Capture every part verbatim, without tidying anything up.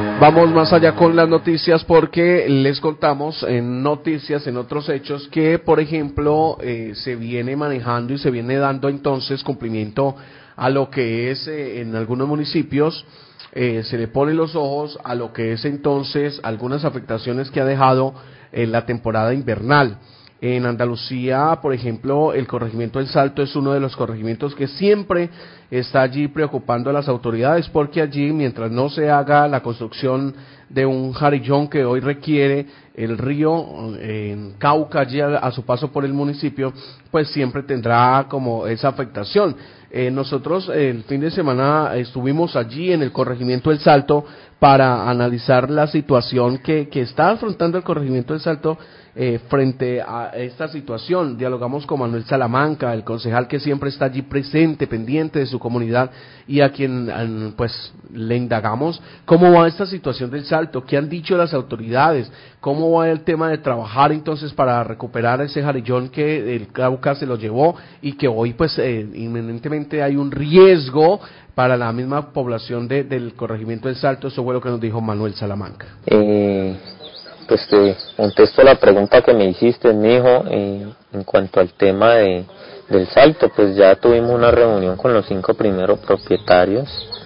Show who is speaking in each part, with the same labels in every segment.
Speaker 1: Vamos más allá con las noticias porque les contamos en noticias, en otros hechos, que por ejemplo eh, se viene manejando y se viene dando entonces cumplimiento a lo que es eh, en algunos municipios, eh, se le ponen los ojos a lo que es entonces algunas afectaciones que ha dejado en la temporada invernal. En Andalucía, por ejemplo, el corregimiento del Salto es uno de los corregimientos que siempre está allí preocupando a las autoridades, porque allí, mientras no se haga la construcción de un jarillón que hoy requiere el río en Cauca, allí a, a su paso por el municipio, pues siempre tendrá como esa afectación. Eh, nosotros el fin de semana estuvimos allí en el corregimiento del Salto para analizar la situación que, que está afrontando el corregimiento del Salto eh, frente a esta situación. Dialogamos con Manuel Salamanca, el concejal que siempre está allí presente, pendiente de su comunidad, y a quien pues le indagamos cómo va esta situación del Salto, qué han dicho las autoridades, cómo va el tema de trabajar entonces para recuperar ese jarillón que el Cauca se lo llevó y que hoy pues eh, inminentemente hay un riesgo para la misma población de, del corregimiento del Salto. Eso fue lo que nos dijo Manuel Salamanca.
Speaker 2: Eh, pues te contesto la pregunta que me hiciste, mijo, eh, en cuanto al tema de, del Salto. Pues ya tuvimos una reunión con los cinco primeros propietarios.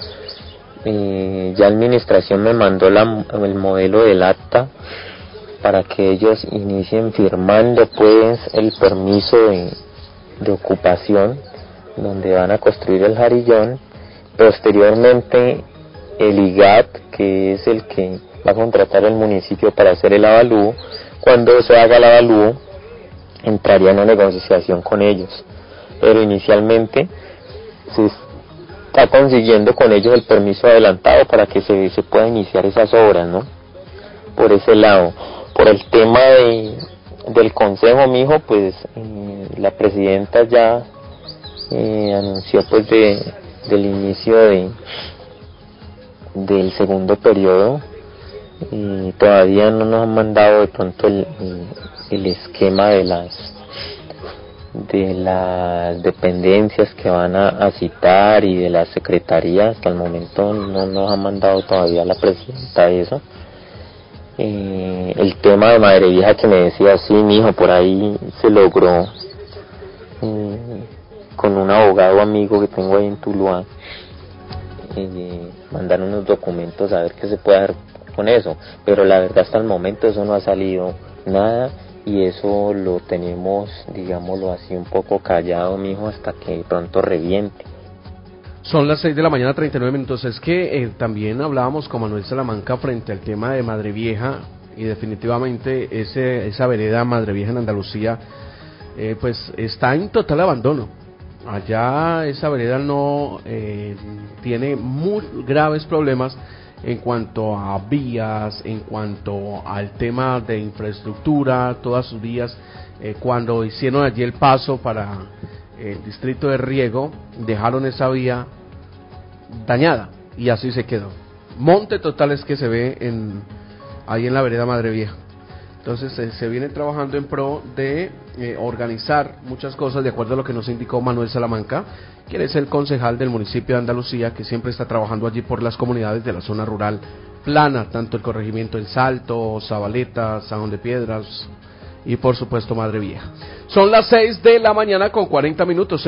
Speaker 2: Eh, ya la administración me mandó la, el modelo del acta para que ellos inicien firmando pues el permiso de, de ocupación donde van a construir el jarillón. Posteriormente el I G A T, que es el que va a contratar el municipio para hacer el avalúo, cuando se haga el avalúo entraría en una negociación con ellos, pero inicialmente se está consiguiendo con ellos el permiso adelantado para que se, se pueda iniciar esas obras, ¿no? Por ese lado. Por el tema de, del consejo, mijo, pues eh, la presidenta ya eh, anunció pues de, del inicio de del segundo periodo, y todavía no nos han mandado de pronto el, el, el esquema de las de las dependencias que van a, a citar y de las secretarías. Hasta el momento no nos ha mandado todavía la presidenta eso. Eh, el tema de Madre Vieja que me decía, sí, mijo, por ahí se logró eh, con un abogado amigo que tengo ahí en Tuluá, eh, mandar unos documentos a ver qué se puede hacer con eso, pero la verdad hasta el momento eso no ha salido nada, y eso lo tenemos, digámoslo así, un poco callado, mijo, hasta que pronto reviente.
Speaker 1: Son las seis de la mañana, treinta y nueve minutos. Es que eh, también hablábamos con Manuel Salamanca frente al tema de Madre Vieja, y definitivamente ese, esa vereda Madre Vieja en Andalucía eh, pues está en total abandono. Allá esa vereda no eh, tiene muy graves problemas en cuanto a vías, en cuanto al tema de infraestructura, todas sus vías. Eh, cuando hicieron allí el paso para el distrito de riego, dejaron esa vía dañada y así se quedó. Monte total es que se ve en ahí en la vereda Madre Vieja. Entonces eh, se viene trabajando en pro de eh, organizar muchas cosas de acuerdo a lo que nos indicó Manuel Salamanca, quien es el concejal del municipio de Andalucía, que siempre está trabajando allí por las comunidades de la zona rural plana, tanto el corregimiento El Salto, Zabaleta, Sajón de Piedras y por supuesto Madre Vieja. Son las seis de la mañana con cuarenta minutos.